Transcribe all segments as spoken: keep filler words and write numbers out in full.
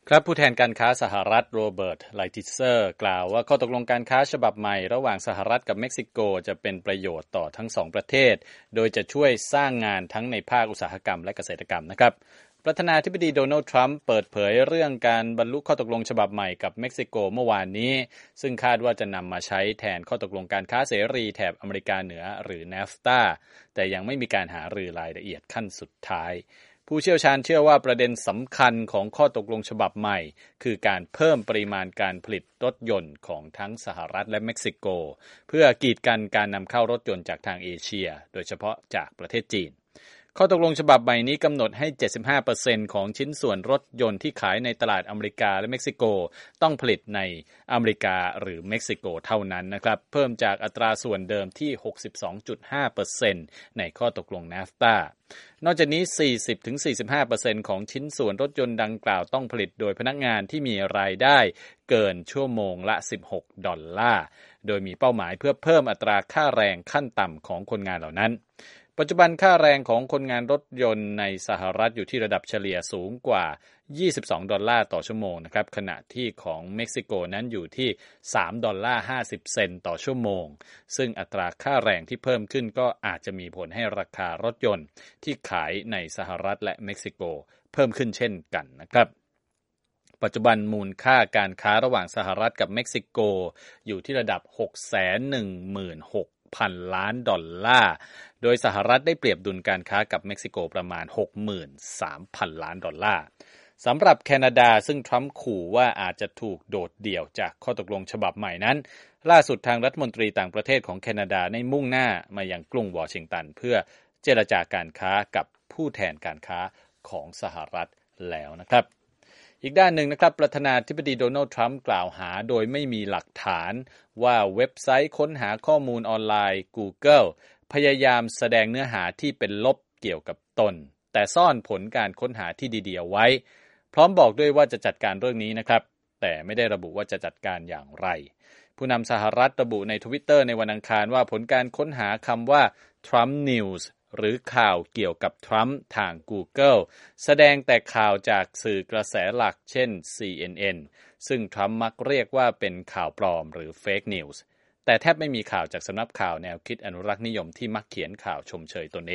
ครับผู้แทนการค้าสหรัฐโรเบิร์ตไลติเซอร์กล่าวว่าข้อตกลงการค้าฉบับใหม่ระหว่างสหรัฐกับเม็กซิโกจะเป็นประโยชน์ต่อทั้งสองประเทศโดยจะช่วยสร้างงานทั้งในภาคอุตสาหกรรมและเกษตรกรรมนะครับประธานาธิบดีโดนัลด์ทรัมป์เปิดเผยเรื่องการบรรลุข้อตกลงฉบับใหม่กับเม็กซิโกเมื่อวานนี้ซึ่งคาดว่าจะนำมาใช้แทนข้อตกลงการค้าเสรีแถบอเมริกาเหนือหรือ เนฟตา แต่ยังไม่มีการหารือรายละเอียดขั้นสุดท้ายผู้เชี่ยวชาญเชื่อว่าประเด็นสำคัญของข้อตกลงฉบับใหม่คือการเพิ่มปริมาณการผลิตรถยนต์ของทั้งสหรัฐและเม็กซิโกเพื่อกีดกันการนำเข้ารถยนต์จากทางเอเชียโดยเฉพาะจากประเทศจีนข้อตกลงฉบับใหม่นี้กำหนดให้ เจ็ดสิบห้าเปอร์เซ็นต์ ของชิ้นส่วนรถยนต์ที่ขายในตลาดอเมริกาและเม็กซิโกต้องผลิตในอเมริกาหรือเม็กซิโกเท่านั้นนะครับเพิ่มจากอัตราส่วนเดิมที่ หกสิบสองจุดห้าเปอร์เซ็นต์ ในข้อตกลง เนฟตา นอกจากนี้ สี่สิบถึงสี่สิบห้าเปอร์เซ็นต์ ของชิ้นส่วนรถยนต์ดังกล่าวต้องผลิตโดยพนักงานที่มีรายได้เกินชั่วโมงละสิบหกดอลลาร์โดยมีเป้าหมายเพื่อเพิ่มอัตราค่าแรงขั้นต่ำของคนงานเหล่านั้นปัจจุบันค่าแรงของคนงานรถยนต์ในสหรัฐอยู่ที่ระดับเฉลี่ยสูงกว่ายี่สิบสองดอลลาร์ต่อชั่วโมงนะครับขณะที่ของเม็กซิโกนั้นอยู่ที่สามดอลลาร์ห้าสิบเซนต์ต่อชั่วโมงซึ่งอัตราค่าแรงที่เพิ่มขึ้นก็อาจจะมีผลให้ราคารถยนต์ที่ขายในสหรัฐและเม็กซิโกเพิ่มขึ้นเช่นกันนะครับปัจจุบันมูลค่าการค้าระหว่างสหรัฐกับเม็กซิโกอยู่ที่ระดับ หกแสนหนึ่งหมื่นหกพัน ล้านดอลลาร์โดยสหรัฐได้เปรียบดุลการค้ากับเม็กซิโกประมาณ หกหมื่นสามพัน ล้านดอลลาร์สำหรับแคนาดาซึ่งทรัมป์ขู่ว่าอาจจะถูกโดดเดี่ยวจากข้อตกลงฉบับใหม่นั้นล่าสุดทางรัฐมนตรีต่างประเทศของแคนาดาได้มุ่งหน้ามายังกรุงวอชิงตันเพื่อเจรจาการค้ากับผู้แทนการค้าของสหรัฐแล้วนะครับอีกด้านหนึ่งนะครับประธานาธิบดีโดนัลด์ทรัมป์กล่าวหาโดยไม่มีหลักฐานว่าเว็บไซต์ค้นหาข้อมูลออนไลน์ Google พยายามแสดงเนื้อหาที่เป็นลบเกี่ยวกับตนแต่ซ่อนผลการค้นหาที่ดีๆเอาไว้พร้อมบอกด้วยว่าจะจัดการเรื่องนี้นะครับแต่ไม่ได้ระบุว่าจะจัดการอย่างไรผู้นำสหรัฐระบุใน Twitter ในวันอังคารว่าผลการค้นหาคำว่า Trump News หรือข่าวเกี่ยวกับทรัมป์ทาง Google แสดงแต่ข่าวจากสื่อกระแสหลักเช่น ซี เอ็น เอ็น ซึ่งทรัมป์มักเรียกว่าเป็นข่าวปลอมหรือ Fake News แต่แทบไม่มีข่าวจากสำนักข่าวแนวคิดอนุรักษ์นิยมที่มักเขียนข่าวชมเชยตนเอง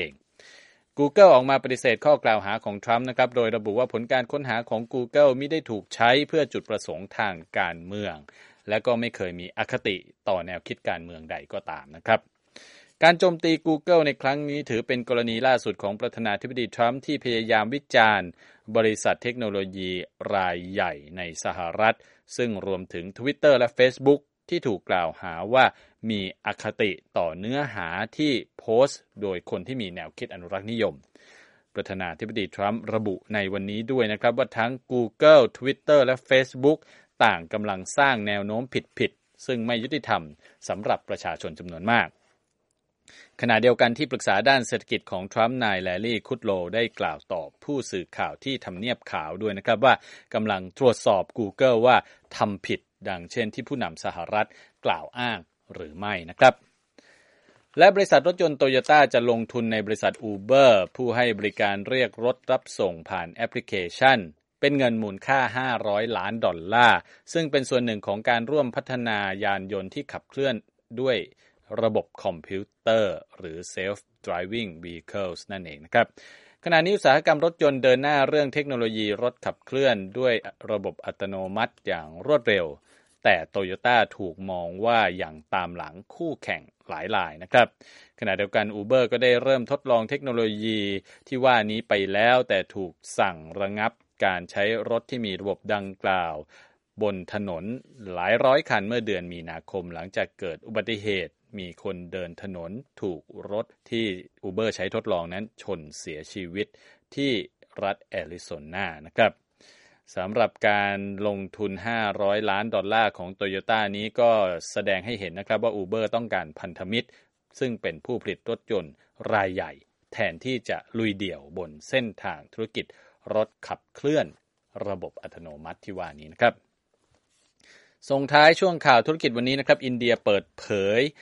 Google ออกมาปฏิเสธข้อกล่าวหาของทรัมป์นะครับโดยระบุว่าผลการค้นหาของ Google มิได้ถูกใช้เพื่อจุดประสงค์ทางการเมืองและก็ไม่เคยมีอคติต่อแนวคิดการเมืองใดก็ตามนะครับการโจมตี Google ในครั้งนี้ถือเป็นกรณีล่าสุดของประธานาธิบดีทรัมป์ที่พยายามวิจารณ์บริษัทเทคโนโลยีรายใหญ่ในสหรัฐซึ่งรวมถึง Twitter และ Facebook ที่ถูกกล่าวหาว่ามีอคติต่อเนื้อหาที่โพสต์โดยคนที่มีแนวคิดอนุรักษ์นิยมประธานาธิบดีทรัมป์ระบุในวันนี้ด้วยนะครับว่าทั้ง Google Twitter และ Facebook ต่างกำลังสร้างแนวโน้มผิดๆซึ่งไม่ยุติธรรมสำหรับประชาชนจำนวนมากขณะเดียวกันที่ปรึกษาด้านเศรษฐกิจของทรัมป์นายแลรี่คุดโลได้กล่าวตอบผู้สื่อข่าวที่ทำเนียบขาวด้วยนะครับว่ากำลังตรวจสอบ Google ว่าทำผิดดังเช่นที่ผู้นำสหรัฐกล่าวอ้างหรือไม่นะครับและบริษัทรถยนต์โตโยต้าจะลงทุนในบริษัท Uber ผู้ให้บริการเรียกรถรับส่งผ่านแอปพลิเคชันเป็นเงินมูลค่าห้าร้อยล้านดอลลาร์ซึ่งเป็นส่วนหนึ่งของการร่วมพัฒนายานยนต์ที่ขับเคลื่อนด้วยระบบคอมพิวเตอร์หรือ Self Driving Vehicles นั่นเองนะครับขณะนี้อุตสาหกรรมรถยนต์เดินหน้าเรื่องเทคโนโลยีรถขับเคลื่อนด้วยระบบอัตโนมัติอย่างรวดเร็วแต่โตโยต้าถูกมองว่าอย่างตามหลังคู่แข่งหลายรายนะครับขณะเดียวกัน Uber ก็ได้เริ่มทดลองเทคโนโลยีที่ว่านี้ไปแล้วแต่ถูกสั่งระงับการใช้รถที่มีระบบดังกล่าวบนถนนหลายร้อยคันเมื่อเดือนมีนาคมหลังจากเกิดอุบัติเหตุมีคนเดินถนนถูกรถที่ Uber ใช้ทดลองนั้นชนเสียชีวิตที่รัฐแอริโซนานะครับสำหรับการลงทุนห้าร้อยล้านดอลลาร์ของ Toyota นี้ก็แสดงให้เห็นนะครับว่า Uber ต้องการพันธมิตรซึ่งเป็นผู้ผลิตรถยนต์รายใหญ่แทนที่จะลุยเดี่ยวบนเส้นทางธุรกิจรถขับเคลื่อนระบบอัตโนมัติที่ว่านี้นะครับส่งท้ายช่วงข่าวธุรกิจวันนี้นะครับอินเดียเปิดเผย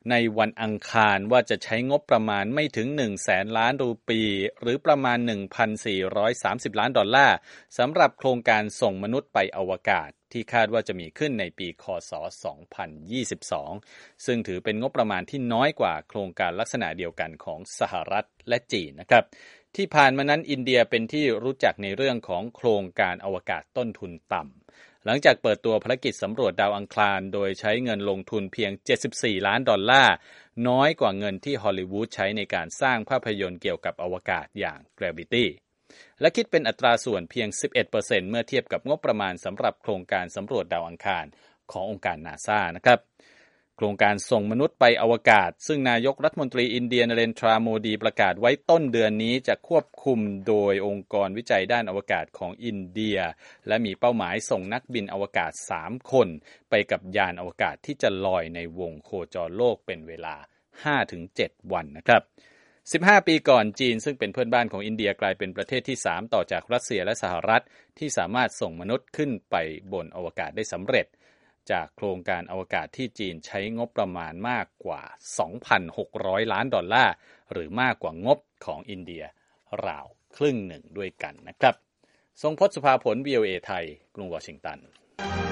ในวันอังคารว่าจะใช้งบประมาณไม่ถึง หนึ่งแสน ล้านรูปีหรือประมาณ หนึ่งพันสี่ร้อยสามสิบ ล้านดอลลาร์สำหรับโครงการส่งมนุษย์ไปอวกาศที่คาดว่าจะมีขึ้นในปีค.ศ. สองพันยี่สิบสองซึ่งถือเป็นงบประมาณที่น้อยกว่าโครงการลักษณะเดียวกันของสหรัฐและจีนนะครับที่ผ่านมานั้นอินเดียเป็นที่รู้จักในเรื่องของโครงการอวกาศต้นทุนต่ำหลังจากเปิดตัวภารกิจสำรวจดาวอังคารโดยใช้เงินลงทุนเพียงเจ็ดสิบสี่ล้านดอลลาร์น้อยกว่าเงินที่ฮอลลีวูดใช้ในการสร้างภาพยนตร์เกี่ยวกับอวกาศอย่าง Gravity และคิดเป็นอัตราส่วนเพียง สิบเอ็ดเปอร์เซ็นต์ เมื่อเทียบกับงบประมาณสำหรับโครงการสำรวจดาวอังคารขององค์การ NASA นะครับโครงการส่งมนุษย์ไปอวกาศซึ่งนายกรัฐมนตรีอินเดียนเรนทราโมดีประกาศไว้ต้นเดือนนี้จะควบคุมโดยองค์กรวิจัยด้านอวกาศของอินเดียและมีเป้าหมายส่งนักบินอวกาศสามคนไปกับยานอวกาศที่จะลอยในวงโคจรโลกเป็นเวลา ห้าถึงเจ็ด วันนะครับสิบห้าปีก่อนจีนซึ่งเป็นเพื่อนบ้านของอินเดียกลายเป็นประเทศที่สามต่อจากรัสเซียและสหรัฐที่สามารถส่งมนุษย์ขึ้นไปบนอวกาศได้สำเร็จจากโครงการอวกาศที่จีนใช้งบประมาณมากกว่า สองพันหกร้อย ล้านดอลลาร์หรือมากกว่างบของอินเดียราวครึ่งหนึ่งด้วยกันนะครับทรงพจน์ สุภาผล วี โอ เอ ไทยกรุงวอชิงตัน